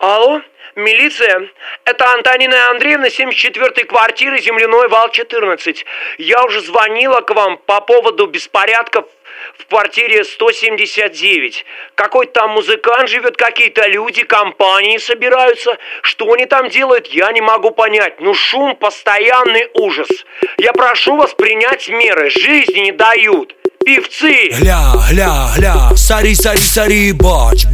Алло, милиция, это Антонина Андреевна, 74-й квартиры, земляной вал 14. Я уже звонила к вам по поводу беспорядков в квартире 179. Какой-то там музыкант живет, какие-то люди, компании собираются. Что они там делают, я не могу понять. Ну шум, постоянный ужас. Я прошу вас принять меры, жизни не дают. Певцы! Гля, сари, бач,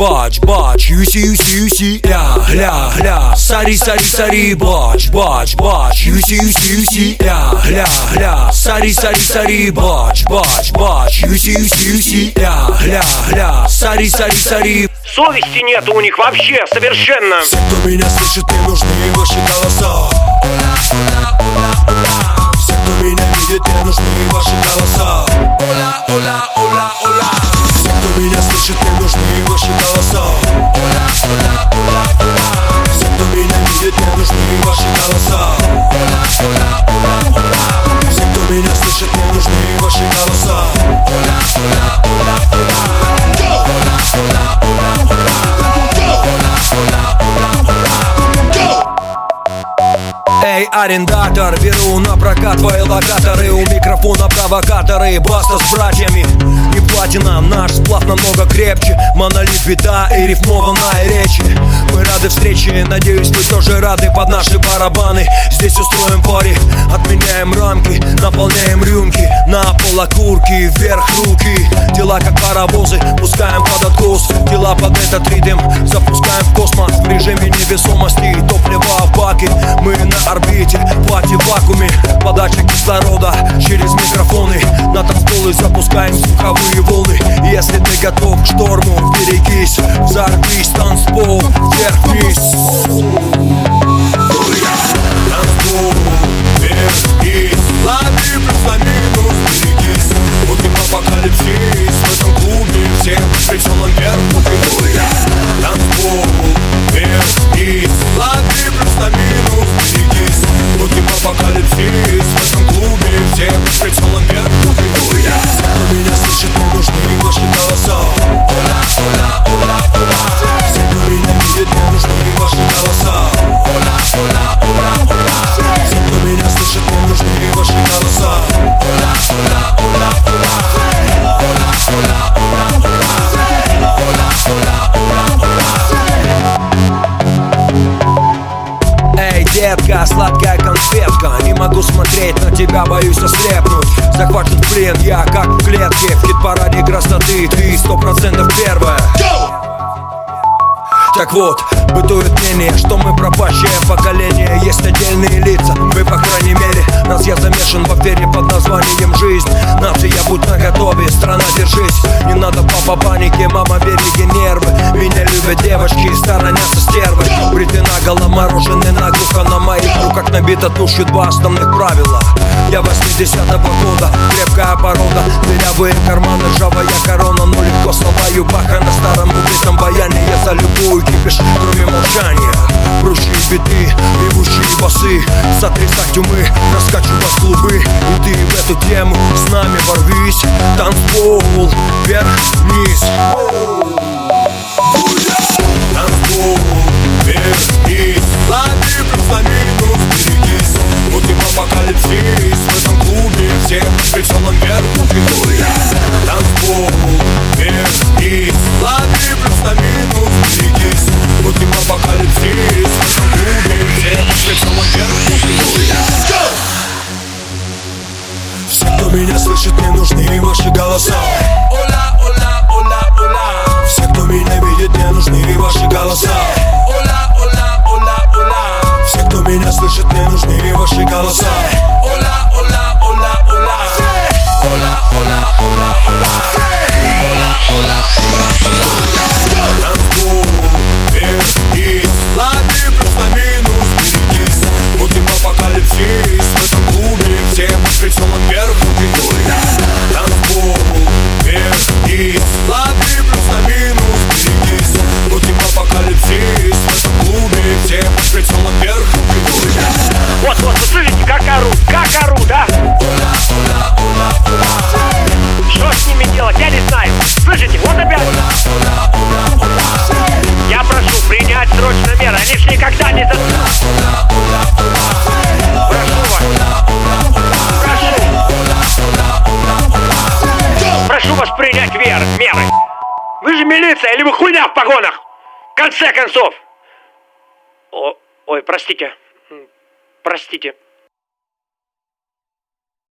юси, гля, сари, бач, юси, гля, сари, бач, юси, гля, сари. Совести нет у них вообще, совершенно. Все, кто меня слышит, мне нужны ваши голоса. Все, кто меня видит, мне нужны ваши голоса. Все, кто меня слышит, мне нужны ваши голоса. Все, кто меня видит, мне нужны ваши голоса. Все, кто меня слышит, мне нужны ваши голоса. Эй, арендатор, беру на прокат твои локаторы. У микрофона провокаторы, баста с братьями. Не платина, наш сплав намного крепче. Монолит, бита и рифмованная речи. Мы рады встрече, надеюсь, вы тоже рады под наши барабаны. Здесь устроим пари, отменяем рамки, наполняем рюмки. На пол окурки, вверх руки. Дела как паровозы, пускаем под откос. Дела под этот ритм, запускаем в космос. В режиме невесомости, топливо в баке. Мы на орбите, платье в вакууме. Подача кислорода через микрофоны. На танцполы запускаем звуковые волны. Если ты готов к шторму, берегись. Взорвись, танцпол, вверх-вниз. Танцпол, вверх-вниз. Лови плюс на минус, берегись. Будем апокалипсис в этом клубе. Всем прицелом вверх. Танцпол, вверх-вниз. Лови плюс на минус, берегись. Будем апокалипсис в этом клубе. Всем прицелом вверх. Все, кто меня слышит, мне нужны ваши голоса. Все, кто меня видит, мне нужны ваши голоса. Все, кто меня слышит, мне нужны ваши голоса. Эй, детка, сладкая конфетка. Не могу смотреть на тебя, боюсь ослепнуть. Захвачен в плен я, как в клетке. В хит-параде красоты ты 100% первая. Так вот, бытует мнение, что мы пропащее поколение. Есть отдельные лица, вы по крайней мере. Раз я замешан в афере под названием жизнь. Нация, будь наготове, страна, держись. Не надо, папа, паники, мама, береги нервы. Меня любят девочки, сторонятся стервы. Бриты наголо, мороженые наглухо. На моих руках набито тушью два основных правила. Я 80-го года, крепкая порода. Дырявые карманы, ржавая корона. Но легко слова Баха на старом убитом баяне. Я за любую кипиш, кроме молчания. Прущие биты, ревущие басы. Сотрясать умы, раскачивать клубы. И ты в эту тему с нами ворвись. Танцпол, вверх-вниз. Танцпол, вверх-вниз. Лови плюс на минус, берегись. Будем апокалипсис в этом клубе. Всем прицелом вверх. Танцпол, вверх-вниз. Лови плюс на минус, берегись. Будем апокалипсис в этом клубе. Всем прицелом вверх. Все, кто меня слышит, мне нужны ваши голоса. лишь никогда не Прошу вас принять меры. Вы же милиция или вы хуйня в погонах? В конце концов. Ой, простите.